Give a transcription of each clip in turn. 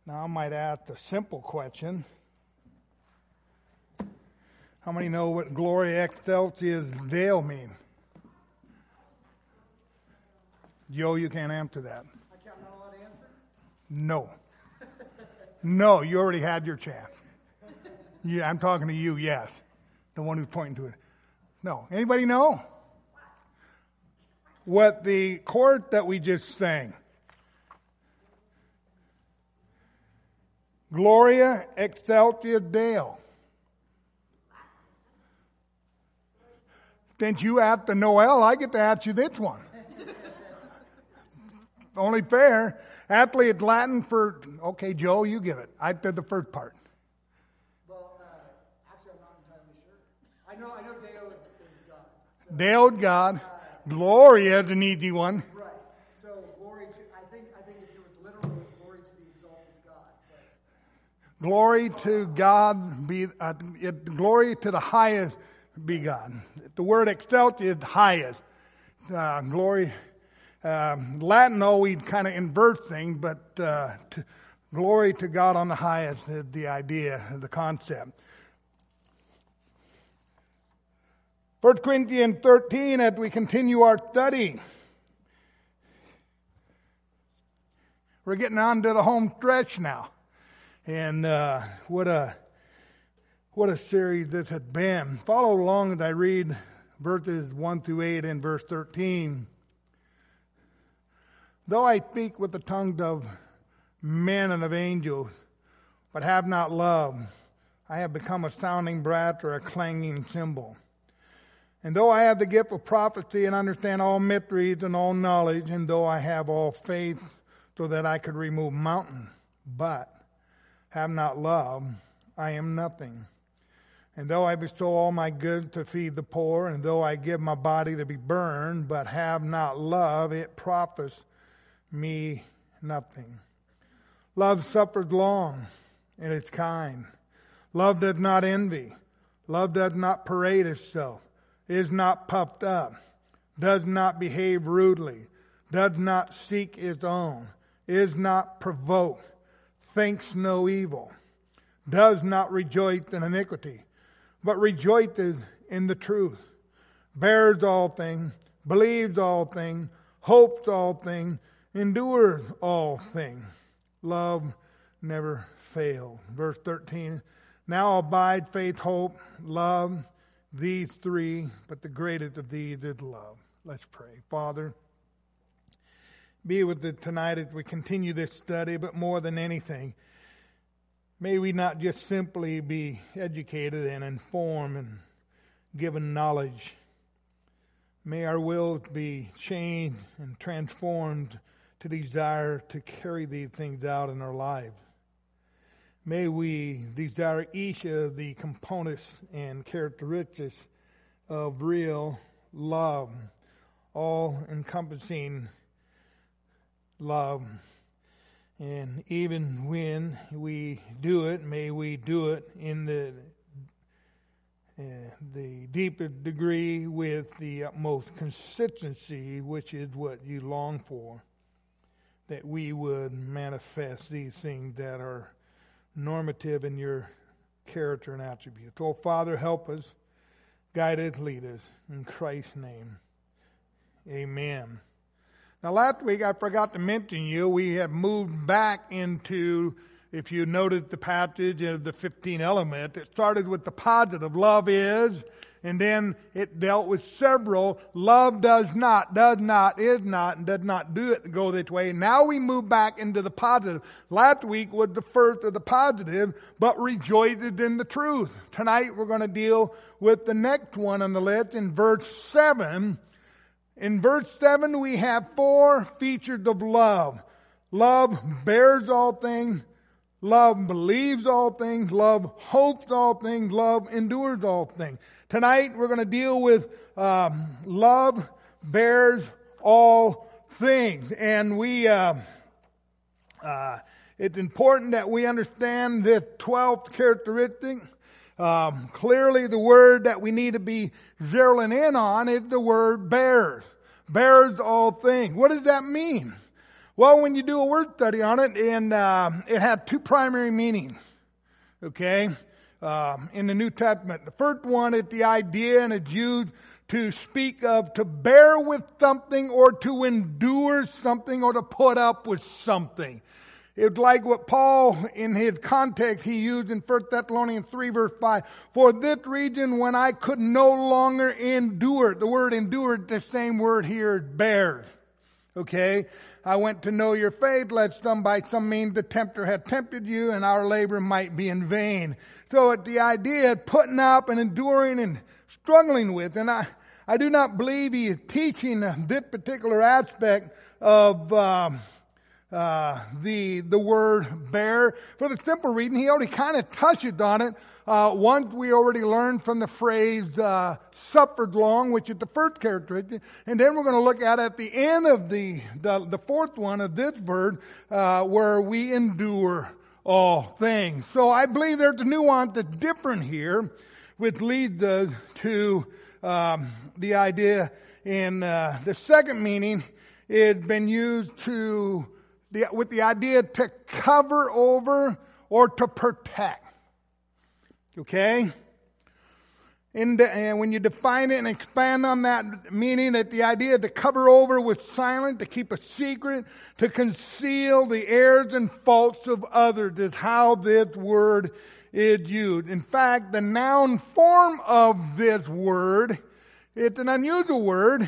Now I might ask a simple question. How many know what Gloria Excelsis Deo mean? Joe, you can't answer that. I'm not allowed to answer? No. No, you already had your chance. Yeah, I'm talking to you, yes. The one who's pointing to it. No. Anybody know? What the chord that we just sang. Gloria Excelsis Deo. Since you asked the Noel, I get to ask you this one. Only fair. Aptly it's Latin for, okay, Joe, you give it. I did the first part. Well, actually, I'm not entirely sure. I know Deo is God. So, Deo is God. Gloria is an easy one. Right. So glory to, I think if it was literal, it was glory to the exalted God. But, Glory to God be, glory to the highest be God. The word exalt is highest. Glory. Latin always kind of inverts things, but glory to God on the highest is the idea, the concept. 1 Corinthians 13, as we continue our study. We're getting on to the home stretch now. And what a series this has been. Follow along as I read verses 1 through 8 and verse 13. Though I speak with the tongues of men and of angels, but have not love, I have become a sounding brass or a clanging cymbal. And though I have the gift of prophecy and understand all mysteries and all knowledge, and though I have all faith so that I could remove mountains, but have not love, I am nothing. And though I bestow all my goods to feed the poor, and though I give my body to be burned, but have not love, it profits me nothing. Love suffers long, and is kind. Love does not envy. Love does not parade itself, is not puffed up, does not behave rudely, does not seek its own, is not provoked, thinks no evil, does not rejoice in iniquity, but rejoices in the truth, bears all things, believes all things, hopes all things, endures all things. Love never fails. Verse 13, now abide faith, hope, love, these three, but the greatest of these is love. Let's pray. Father, be with us tonight as we continue this study, but more than anything, may we not just simply be educated and informed and given knowledge. May our wills be changed and transformed to desire to carry these things out in our lives. May we desire each of the components and characteristics of real love, all-encompassing love. And even when we do it, may we do it in the deepest degree with the utmost consistency, which is what you long for, that we would manifest these things that are normative in your character and attributes. Oh, Father, help us, guide us, lead us. In Christ's name, amen. Now, last week I forgot to mention you, we have moved back into, if you noted the passage of the 15 elements, it started with the positive, love is, and then it dealt with several, love does not, is not, and does not do it, go this way. Now we move back into the positive. Last week was the first of the positive, but rejoices in the truth. Tonight we're going to deal with the next one on the list in verse 7. In verse 7 we have four features of love. Love bears all things. Love believes all things. Love hopes all things. Love endures all things. Tonight we're going to deal with love bears all things. And it's important that we understand this 12th characteristic. Clearly the word that we need to be zeroing in on is the word bears. Bears all things. What does that mean? Well, when you do a word study on it, and it had two primary meanings, okay, in the New Testament. The first one is the idea, and it's used to speak of to bear with something or to endure something or to put up with something. It's like what Paul, in his context, he used in 1 Thessalonians 3, verse 5. For this reason, when I could no longer endure, the word endure is the same word here, bear. Okay? I went to know your faith, lest by some means the tempter had tempted you, and our labor might be in vain. So it's the idea of putting up and enduring and struggling with. And I do not believe he is teaching this particular aspect of the word bear, for the simple reason he already kind of touches on it. Once we already learned from the phrase suffered long, which is the first characteristic, and then we're going to look at the end of the fourth one of this verse, where we endure all things. So I believe there's a nuance that's different here, which leads us to the idea in the second meaning. It's been used with the idea to cover over or to protect. Okay? And when you define it and expand on that meaning, that the idea to cover over with silence, to keep a secret, to conceal the errors and faults of others is how this word is used. In fact, the noun form of this word, it's an unusual word.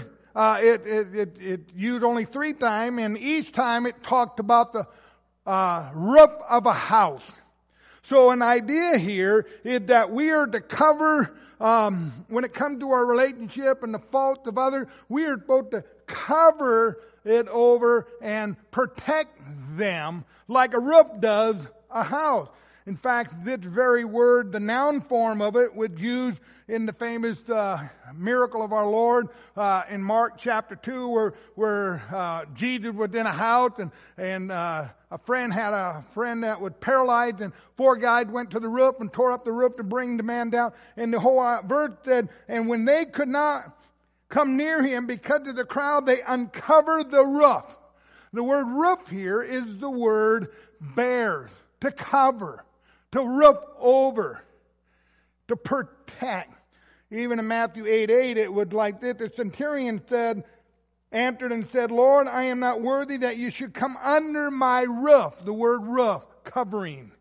It used only 3 times, and each time it talked about the roof of a house. So an idea here is that we are to cover, when it comes to our relationship and the faults of others, we are supposed to cover it over and protect them like a roof does a house. In fact, this very word, the noun form of it, was used in the famous miracle of our Lord in Mark chapter 2, where Jesus was in a house, and a friend had a friend that was paralyzed, and 4 guys went to the roof and tore up the roof to bring the man down. And the whole verse said, and when they could not come near him because of the crowd, they uncovered the roof. The word roof here is the word bears, to cover, to roof over, to protect. Even in Matthew 8:8, it was like this. The centurion answered and said, Lord, I am not worthy that you should come under my roof. The word roof, covering.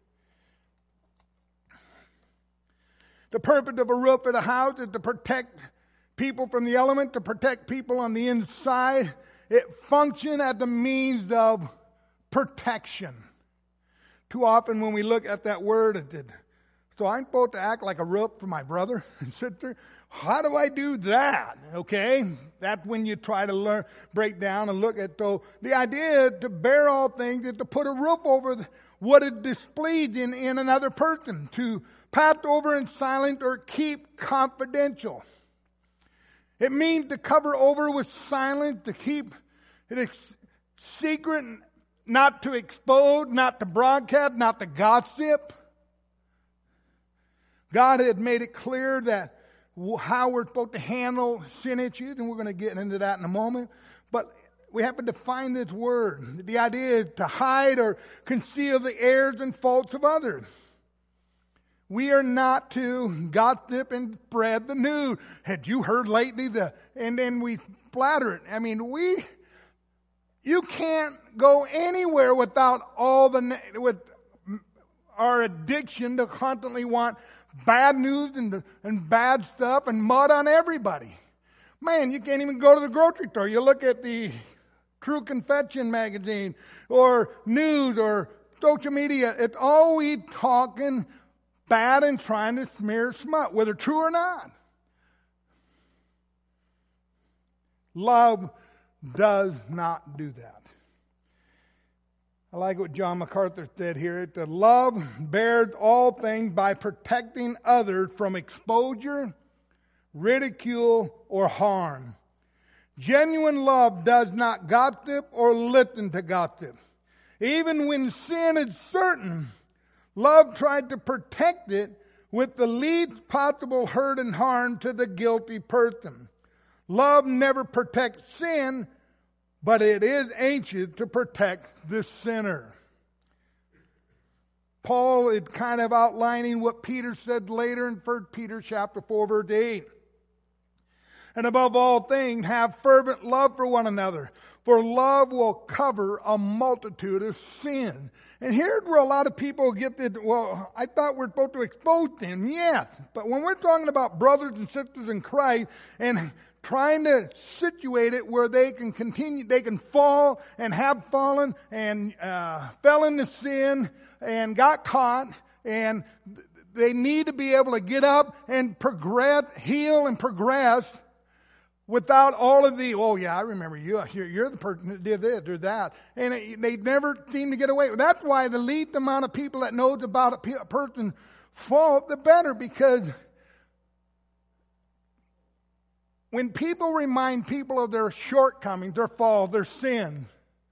The purpose of a roof at a house is to protect people from the element, to protect people on the inside. It functions as a means of protection. Too often when we look at that word, so I'm supposed to act like a roof for my brother and sister? How do I do that? Okay? That's when you try to break down and look at, so the idea to bear all things is to put a roof over what is displeased in another person, to pass over in silence or keep confidential. It means to cover over with silence, to keep it secret, not to expose, not to broadcast, not to gossip. God had made it clear that how we're supposed to handle sin issues, and we're going to get into that in a moment. But we have to define this word. The idea is to hide or conceal the errors and faults of others. We are not to gossip and spread the news. Had you heard lately and then we flatter it. I mean, you can't go anywhere without with our addiction to constantly want bad news and bad stuff and mud on everybody. Man, you can't even go to the grocery store. You look at the True Confession magazine or news or social media. It's always talking bad and trying to smear smut, whether true or not. Love does not do that. I like what John MacArthur said here. That love bears all things by protecting others from exposure, ridicule, or harm. Genuine love does not gossip or listen to gossip. Even when sin is certain, love tried to protect it with the least possible hurt and harm to the guilty person. Love never protects sin, but it is anxious to protect the sinner. Paul is kind of outlining what Peter said later in 1 Peter chapter 4, verse 8. And above all things, have fervent love for one another, for love will cover a multitude of sins. And here's where a lot of people get this, well, I thought we're supposed to expose them. Yes, but when we're talking about brothers and sisters in Christ and trying to situate it where they can continue, they can fall and have fallen and fell into sin and got caught, and they need to be able to get up and progress, heal and progress without all of the, oh yeah, I remember you, you're the person that did this or that. And they never seem to get away. That's why the least amount of people that knows about a person's fault, the better, because when people remind people of their shortcomings, their faults, their sins,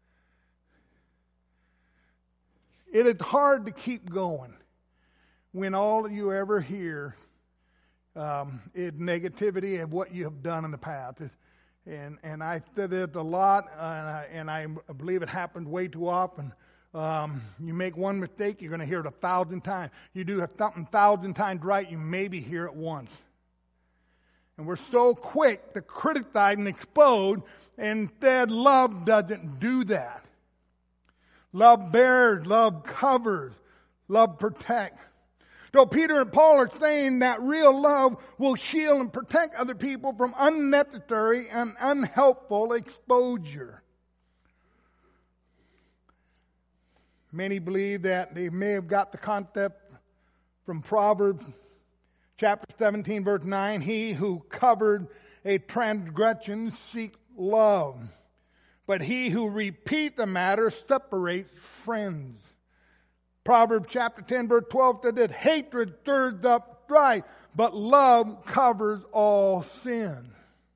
it is hard to keep going when all you ever hear is negativity of what you have done in the past. And I said it a lot, and I believe it happens way too often. You make one mistake, you're going to hear it 1,000 times. You do something 1,000 times right, you maybe hear it once. And we're so quick to criticize and expose, and instead love doesn't do that. Love bears, love covers, love protects. So Peter and Paul are saying that real love will shield and protect other people from unnecessary and unhelpful exposure. Many believe that they may have got the concept from Proverbs chapter 17, verse 9. He who covered a transgression seeks love, but he who repeats the matter separates friends. Proverbs chapter 10, verse 12 said that hatred stirs up strife, but love covers all sin.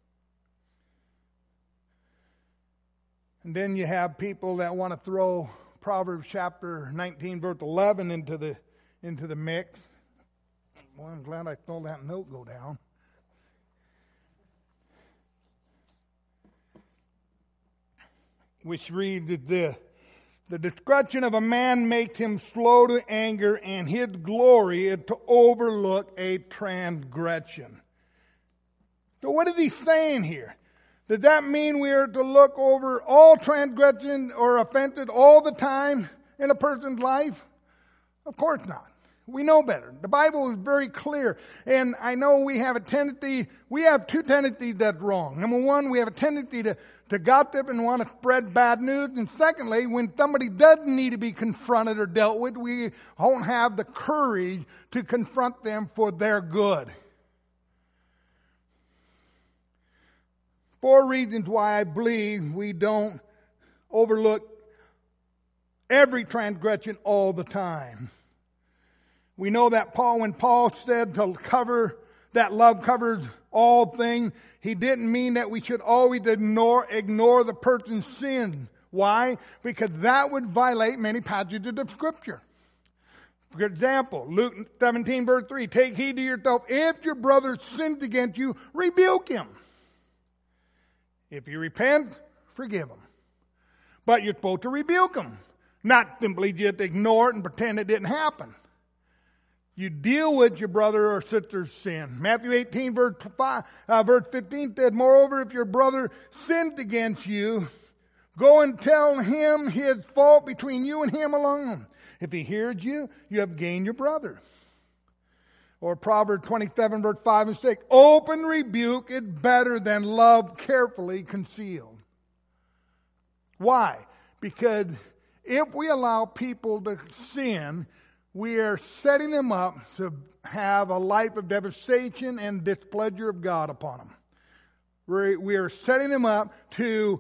And then you have people that want to throw Proverbs chapter 19, verse 11 into the mix. Well, I'm glad I saw that note go down. Which reads this: the discretion of a man makes him slow to anger, and his glory is to overlook a transgression. So what is he saying here? Does that mean we are to look over all transgression or offenses all the time in a person's life? Of course not. We know better. The Bible is very clear. And I know we have two tendencies that's wrong. Number one, we have a tendency to gossip and want to spread bad news. And secondly, when somebody doesn't need to be confronted or dealt with, we don't have the courage to confront them for their good. 4 reasons why I believe we don't overlook every transgression all the time. We know that when Paul said to cover, that love covers all things, he didn't mean that we should always ignore the person's sin. Why? Because that would violate many passages of Scripture. For example, Luke 17, verse 3, take heed to yourself. If your brother sins against you, rebuke him. If you repent, forgive him. But you're supposed to rebuke him, not simply just ignore it and pretend it didn't happen. You deal with your brother or sister's sin. Matthew 18, verse 15 said, moreover, if your brother sinned against you, go and tell him his fault between you and him alone. If he hears you, you have gained your brother. Or Proverbs 27, verse 5 and 6, open rebuke is better than love carefully concealed. Why? Because if we allow people to sin, we are setting them up to have a life of devastation and displeasure of God upon them. We are setting them up to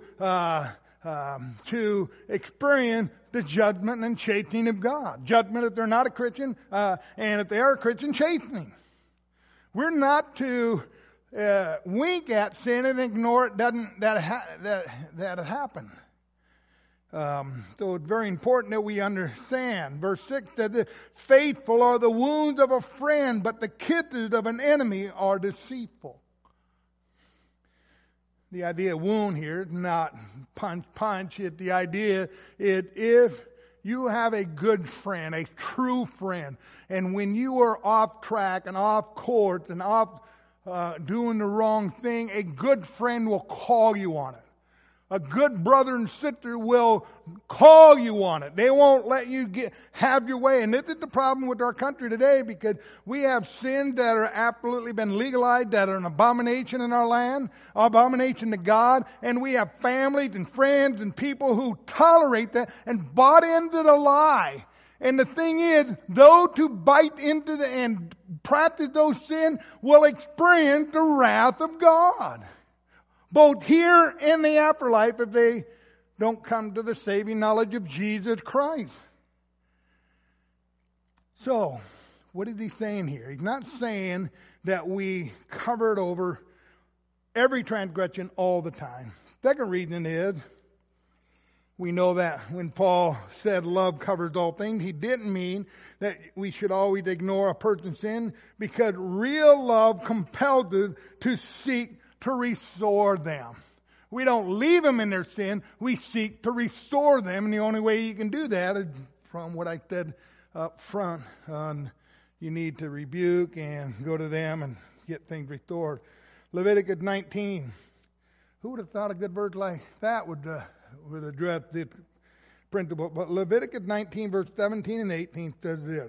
experience the judgment and chastening of God. Judgment if they're not a Christian, and if they are a Christian, chastening. We're not to wink at sin and ignore it that it happened. So it's very important that we understand. Verse 6 says, faithful are the wounds of a friend, but the kisses of an enemy are deceitful. The idea of wound here is not punch. The idea is if you have a good friend, a true friend, and when you are off track and off course and off doing the wrong thing, a good friend will call you on it. A good brother and sister will call you on it. They won't let you have your way. And this is the problem with our country today, because we have sins that are absolutely been legalized, that are an abomination in our land, abomination to God. And we have families and friends and people who tolerate that and bought into the lie. And the thing is, those who bite into and practice those sins will experience the wrath of God, both here and the afterlife, if they don't come to the saving knowledge of Jesus Christ. So, what is he saying here? He's not saying that we covered over every transgression all the time. Second reason is, we know that when Paul said love covers all things, he didn't mean that we should always ignore a person's sin, because real love compels us to seek to restore them. We don't leave them in their sin. We seek to restore them. And the only way you can do that is from what I said up front. You need to rebuke and go to them and get things restored. Leviticus 19. Who would have thought a good verse like that would address this principle? But Leviticus 19, verse 17 and 18 says this.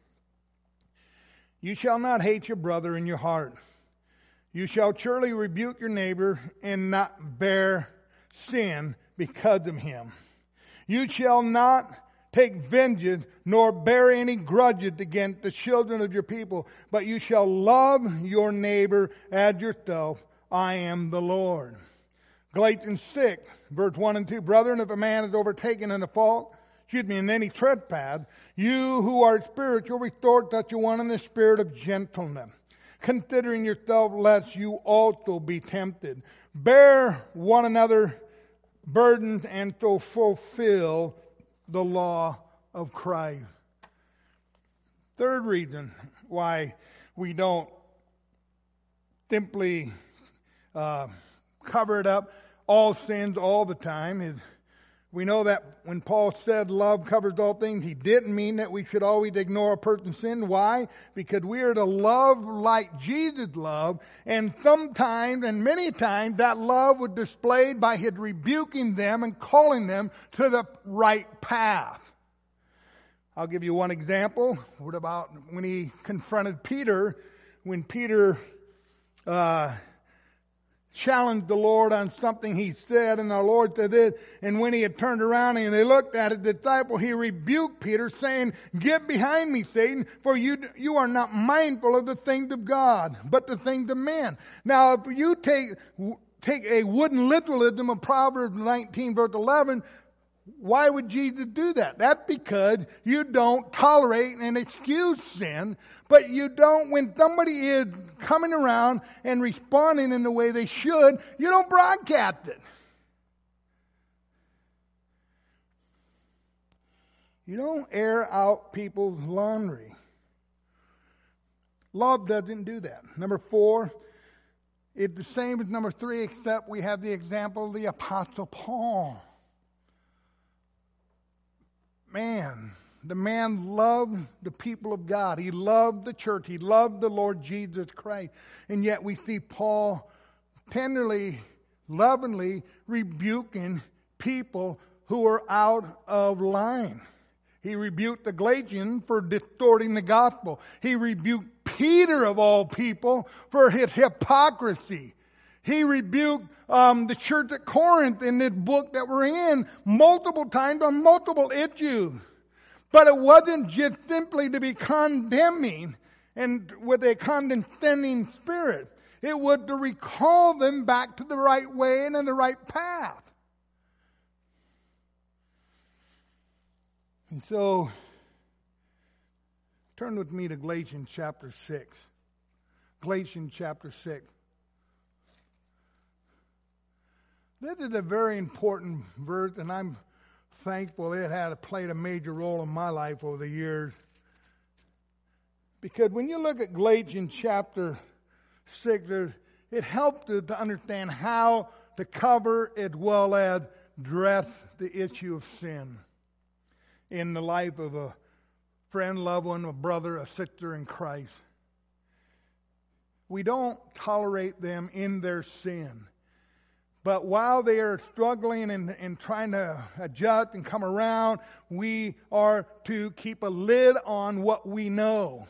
You shall not hate your brother in your heart. You shall surely rebuke your neighbor and not bear sin because of him. You shall not take vengeance nor bear any grudges against the children of your people, but you shall love your neighbor as yourself. I am the Lord. Galatians 6, verse 1 and 2. Brethren, if a man is overtaken in a fault, in any trespass, you who are spiritual, restore such a one in the spirit of gentleness, considering yourself, lest you also be tempted. Bear one another burdens and so fulfill the law of Christ. Third reason why we don't simply cover it up, all sins all the time, is we know that when Paul said love covers all things, he didn't mean that we should always ignore a person's sin. Why? Because we are to love like Jesus loved, and sometimes and many times that love was displayed by his rebuking them and calling them to the right path. I'll give you one example. What about when he confronted Peter, when Peter challenged the Lord on something he said, and the Lord said it, and when he had turned around and they looked at his disciple, he rebuked Peter, saying, "Get behind me, Satan, for you are not mindful of the things of God, but the things of men." Now, if you take a wooden literalism of Proverbs 19, verse 11, why would Jesus do that? That's because you don't tolerate and excuse sin, but you don't, when somebody is coming around and responding in the way they should, you don't broadcast it. You don't air out people's laundry. Love doesn't do that. Number 4, it's the same as number 3, except we have the example of the Apostle Paul. The man loved the people of God. He loved the church. He loved the Lord Jesus Christ. And yet we see Paul tenderly, lovingly rebuking people who are out of line. He rebuked the Galatians for distorting the gospel. He rebuked Peter, of all people, for his hypocrisy. He rebuked the church at Corinth in this book that we're in multiple times on multiple issues. But it wasn't just simply to be condemning and with a condescending spirit. It was to recall them back to the right way and in the right path. And so, turn with me to Galatians chapter 6. Galatians chapter 6. This is a very important verse, and I'm thankful it had played a major role in my life over the years. Because when you look at Galatians chapter 6, it helps us to understand how to cover as well as address the issue of sin in the life of a friend, loved one, a brother, a sister in Christ. We don't tolerate them in their sin. But while they are struggling and trying to adjust and come around, we are to keep a lid on what we know.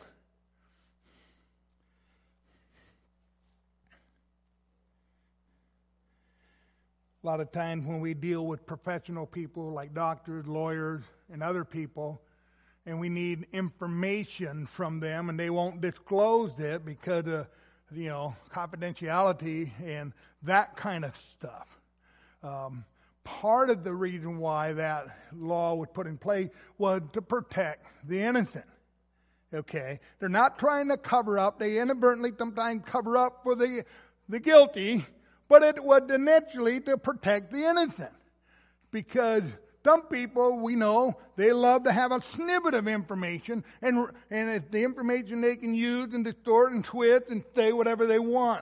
A lot of times when we deal with professional people like doctors, lawyers, and other people, and we need information from them, and they won't disclose it because of, confidentiality and that kind of stuff. Part of the reason why that law was put in place was to protect the innocent. Okay? They're not trying to cover up. They inadvertently sometimes cover up for the guilty, but it was initially to protect the innocent. Because some people, we know, they love to have a snippet of information, and it's the information they can use and distort and twist and say whatever they want.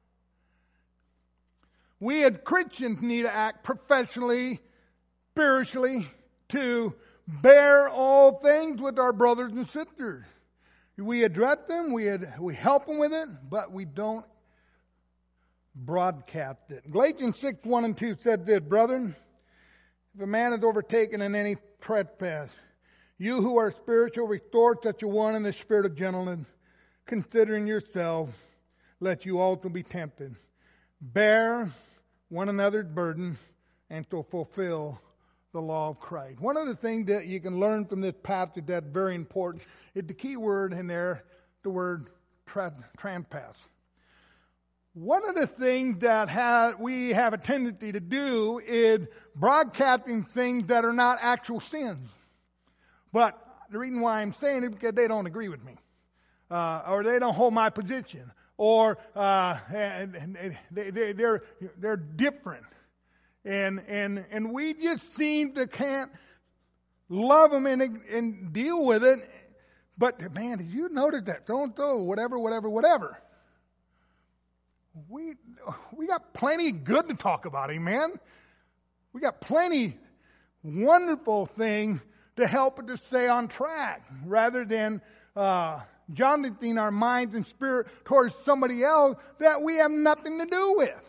We as Christians need to act professionally, spiritually, to bear all things with our brothers and sisters. We address them, we help them with it, but we don't broadcast it. Galatians 6:1-2 said this, brethren, if a man is overtaken in any trespass, you who are spiritual, restore such a one in the spirit of gentleness, considering yourselves, lest you also be tempted. Bear one another's burden, and to fulfill the law of Christ. One of the things that you can learn from this passage that's very important is the key word in there, the word trespass. One of the things that we have a tendency to do is broadcasting things that are not actual sins. But the reason why I'm saying it is because they don't agree with me. Or they don't hold my position. Or they're different. And we just seem to can't love them and deal with it. But man, did you notice that? So-and-so, whatever. We got plenty good to talk about, amen? We got plenty wonderful things to help us to stay on track rather than jaunting our minds and spirit towards somebody else that we have nothing to do with.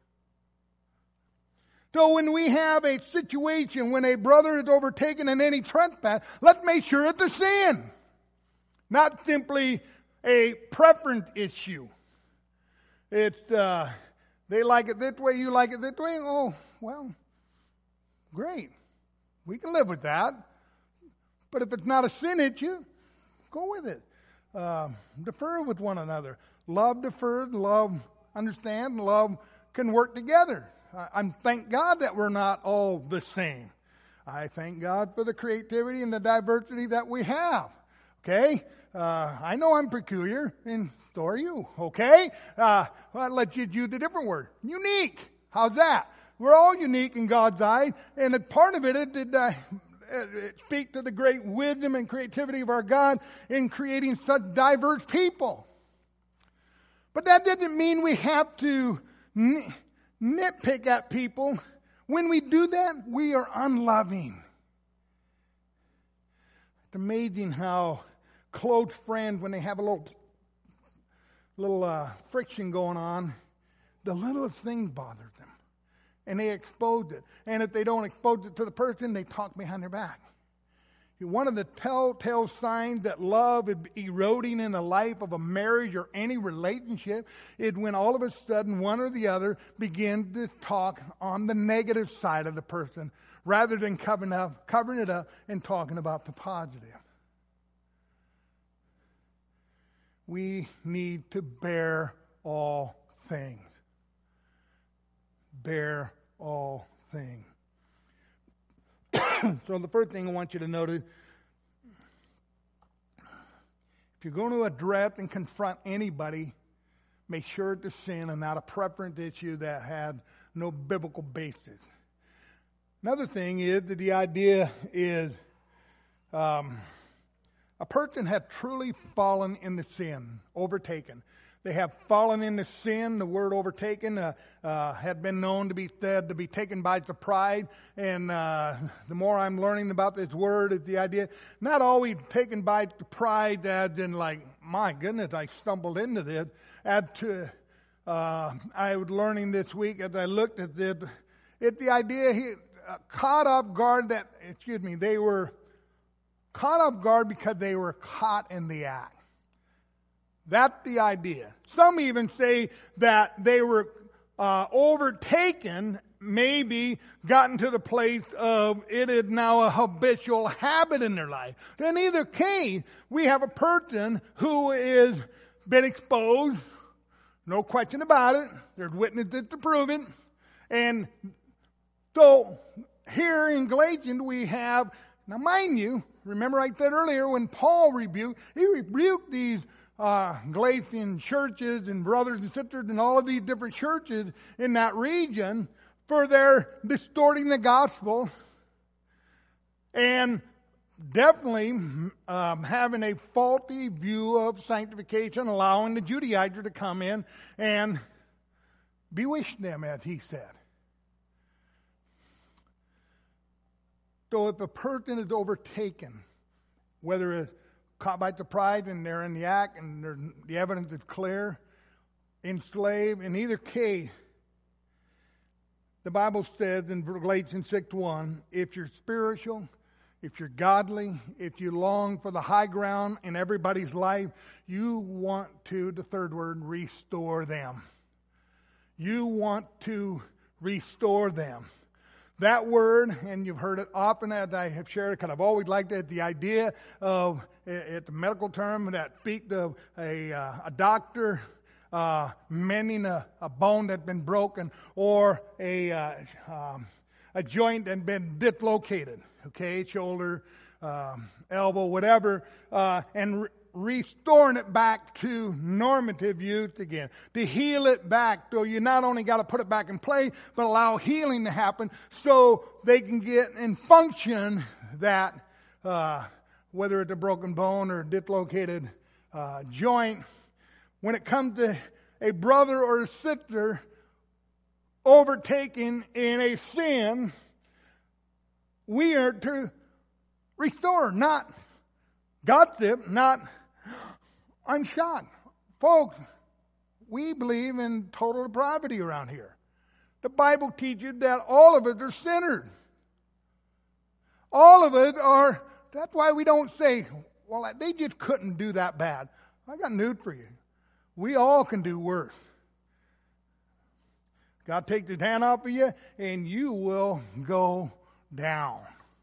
So when we have a situation when a brother is overtaken in any trespass, let's make sure it's a sin, not simply a preference issue. It's, they like it this way, you like it this way. Oh, well, great. We can live with that. But if it's not a sin issue, go with it. Defer with one another. Love defers, love understands, love can work together. I thank God that we're not all the same. I thank God for the creativity and the diversity that we have. Okay? I know I'm peculiar, and so are you, okay? Well, let's use a different word. Unique. How's that? We're all unique in God's eyes, and a part of it speaks to the great wisdom and creativity of our God in creating such diverse people. But that doesn't mean we have to nitpick at people. When we do that, we are unloving. It's amazing how close friends, when they have a little friction going on, the littlest thing bothers them. And they expose it. And if they don't expose it to the person, they talk behind their back. One of the telltale signs that love is eroding in the life of a marriage or any relationship is when all of a sudden one or the other begins to talk on the negative side of the person rather than covering it up and talking about the positive. We need to bear all things. Bear all things. So the first thing I want you to notice, if you're going to address and confront anybody, make sure it's a sin and not a preference issue that had no biblical basis. Another thing is that the idea is a person had truly fallen into sin, overtaken. They have fallen into sin. The word overtaken had been known to be said to be taken by the pride. And the more I'm learning about this word, is the idea not always taken by the pride, as in like, my goodness, I stumbled into this. I was learning this week as I looked at this. It's the idea caught off guard they were caught off guard because they were caught in the act. That's the idea. Some even say that they were overtaken, maybe gotten to the place of it is now a habitual habit in their life. In either case, we have a person who is been exposed, no question about it. There's witnesses to prove it. And so here in Galatians we have, now mind you, remember I said earlier when Paul rebuked these Galatian churches and brothers and sisters and all of these different churches in that region for their distorting the gospel and definitely having a faulty view of sanctification, allowing the Judaizer to come in and bewitch them, as he said. So if a person is overtaken, whether it's caught by surprise and they're in the act and the evidence is clear, enslaved, in either case, the Bible says in Galatians 6:1, if you're spiritual, if you're godly, if you long for the high ground in everybody's life, you want to, the third word, restore them. You want to restore them. That word, and you've heard it often as I have shared it, because I've always liked it, the idea of, it's a medical term that speaks of a doctor mending a bone that's been broken or a joint that's been dislocated, okay, shoulder, elbow, whatever, and restoring it back to normative use again, to heal it back. So you not only got to put it back in place, but allow healing to happen so they can get in function that, whether it's a broken bone or a dislocated joint, when it comes to a brother or a sister overtaken in a sin, we are to restore, not gossip, not unshot. Folks, we believe in total depravity around here. The Bible teaches that all of us are sinners. All of us are, that's why we don't say, well, they just couldn't do that bad. I got news for you. We all can do worse. God takes his hand off of you and you will go down.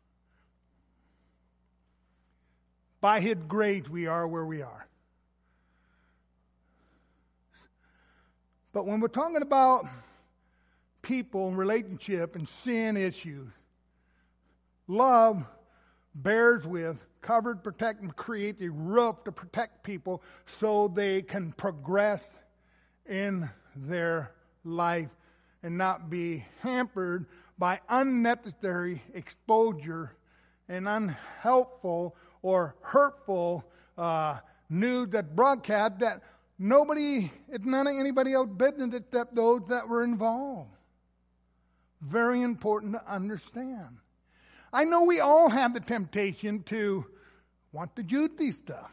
By his grace, we are where we are. But when we're talking about people, relationship, and sin issues, love bears with, covers, protects, and creates a roof to protect people so they can progress in their life and not be hampered by unnecessary exposure and unhelpful or hurtful news that broadcast that it's none of anybody else's business except those that were involved. Very important to understand. I know we all have the temptation to want the juicy stuff.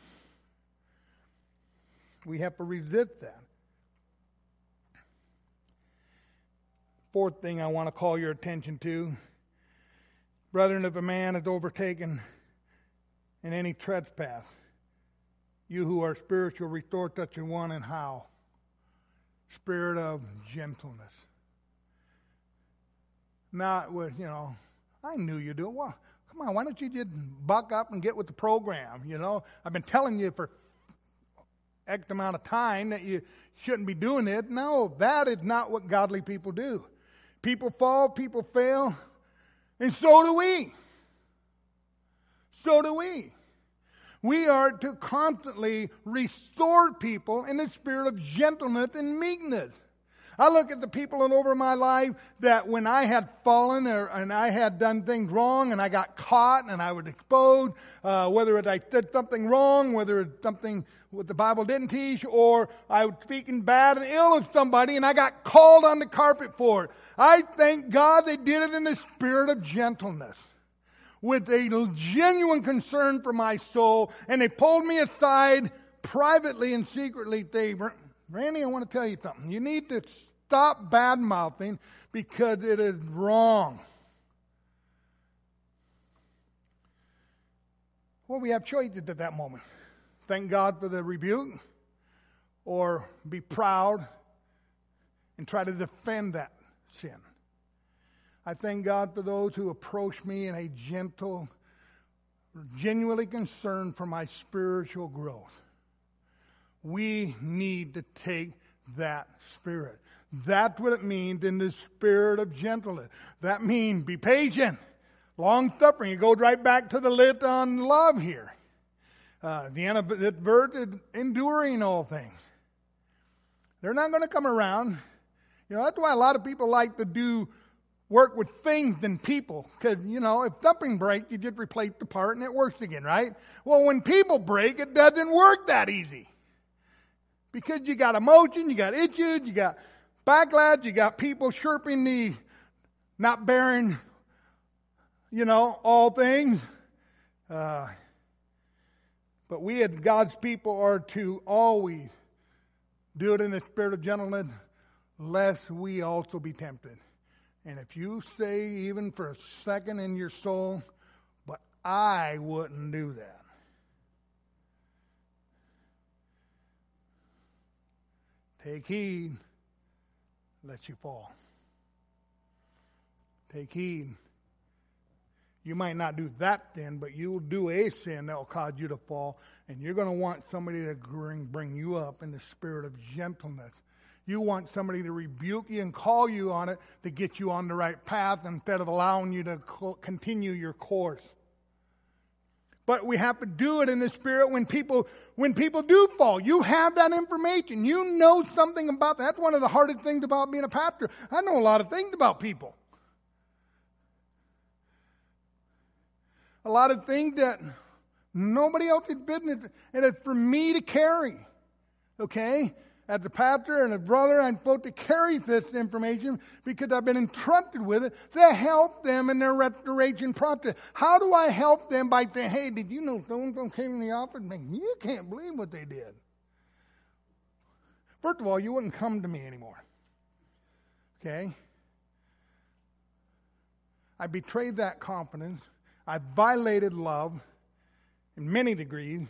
We have to resist that. Fourth thing I want to call your attention to, brethren, if a man is overtaken in any trespass, you who are spiritual, restore such a one, and how? Spirit of gentleness. Not with, I knew you'd do it. Well, come on, why don't you just buck up and get with the program, I've been telling you for X amount of time that you shouldn't be doing it. No, that is not what godly people do. People fall, people fail, and so do we. So do we. We are to constantly restore people in the spirit of gentleness and meekness. I look at the people in over my life that when I had fallen and I had done things wrong and I got caught and I was exposed, whether I did something wrong, whether it's something what the Bible didn't teach, or I was speaking bad and ill of somebody and I got called on the carpet for it. I thank God they did it in the spirit of gentleness, with a genuine concern for my soul, and they pulled me aside privately and secretly. Randy, I want to tell you something. You need to stop bad-mouthing because it is wrong. Well, we have choices at that moment. Thank God for the rebuke, or be proud and try to defend that sin. I thank God for those who approach me in a gentle, genuinely concerned for my spiritual growth. We need to take that spirit. That's what it means in the spirit of gentleness. That means be patient, long-suffering. It goes right back to the list on love here. The end of that verse is enduring all things. They're not going to come around. You know, that's why a lot of people like to do work with things than people. Because, you know, if something breaks, you just replace the part and it works again, right? Well, when people break, it doesn't work that easy. Because you got emotion, you got issues, you got backlash, you got people chirping the not bearing, you know, all things. But we as God's people are to always do it in the spirit of gentleness, lest we also be tempted. And if you say even for a second in your soul, but I wouldn't do that. Take heed, lest you fall. Take heed. You might not do that sin, but you'll do a sin that will cause you to fall. And you're going to want somebody to bring you up in the spirit of gentleness. You want somebody to rebuke you and call you on it to get you on the right path instead of allowing you to continue your course. But we have to do it in the spirit when people do fall. You have that information. You know something about that. That's one of the hardest things about being a pastor. I know a lot of things about people. A lot of things that nobody else's business, and it's for me to carry. Okay? As a pastor and a brother, I'm supposed to carry this information because I've been entrusted with it to help them in their restoration process. How do I help them? By saying, hey, did you know so-and-so came in the office? Man, you can't believe what they did. First of all, you wouldn't come to me anymore. Okay? I betrayed that confidence. I violated love in many degrees.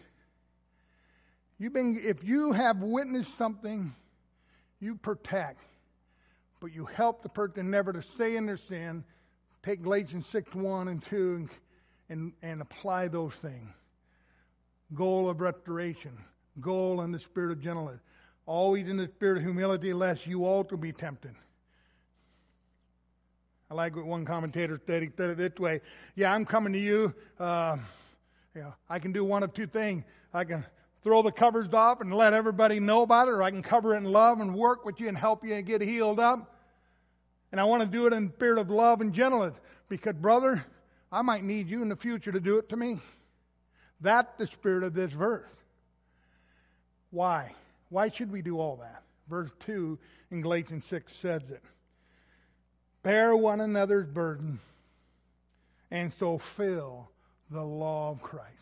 If you have witnessed something, you protect, but you help the person never to stay in their sin. Take Galatians 6:1 and 2 and apply those things. Goal of restoration. Goal in the spirit of gentleness. Always in the spirit of humility, lest you also be tempted. I like what one commentator said. He said it this way. Yeah, I'm coming to you. I can do one of two things. I can throw the covers off and let everybody know about it, or I can cover it in love and work with you and help you and get healed up. And I want to do it in the spirit of love and gentleness because, brother, I might need you in the future to do it to me. That's the spirit of this verse. Why? Why should we do all that? Verse 2 in Galatians 6 says it. Bear one another's burden and so fulfill the law of Christ.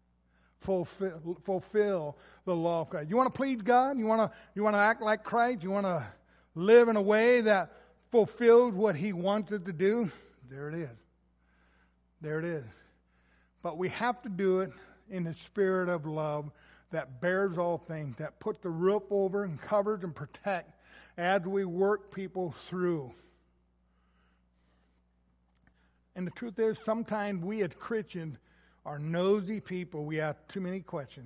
Fulfill the law of Christ. You want to please God? You want to act like Christ? You want to live in a way that fulfills what He wanted to do? There it is. There it is. But we have to do it in the spirit of love that bears all things, that puts the roof over and covers and protects as we work people through. And the truth is, sometimes we as Christians are nosy people. We ask too many questions.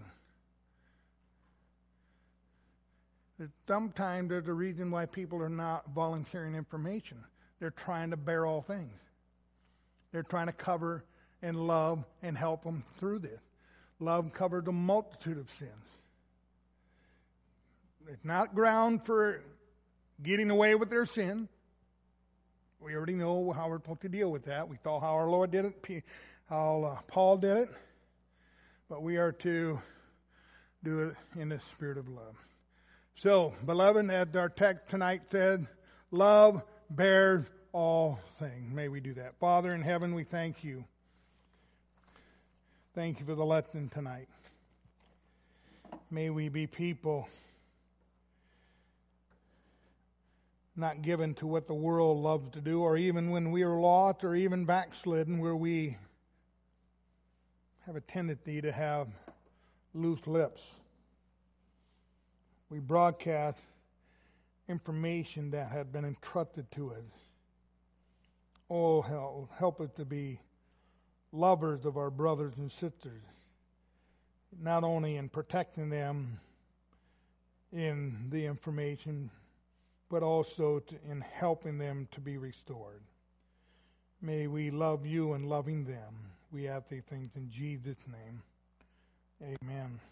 Sometimes there's a reason why people are not volunteering information. They're trying to bear all things. They're trying to cover and love and help them through this. Love covers a multitude of sins. It's not ground for getting away with their sin. We already know how we're supposed to deal with that. We saw how our Lord did it, how Paul did it. But we are to do it in the spirit of love. So, beloved, as our text tonight said, love bears all things. May we do that. Father in heaven, we thank you. Thank you for the lesson tonight. May we be people not given to what the world loves to do, or even when we are lost or even backslidden, where we have a tendency to have loose lips. We broadcast information that had been entrusted to us. Oh, help us to be lovers of our brothers and sisters, not only in protecting them in the information, but also in helping them to be restored. May we love you and loving them. We ask these things in Jesus' name. Amen.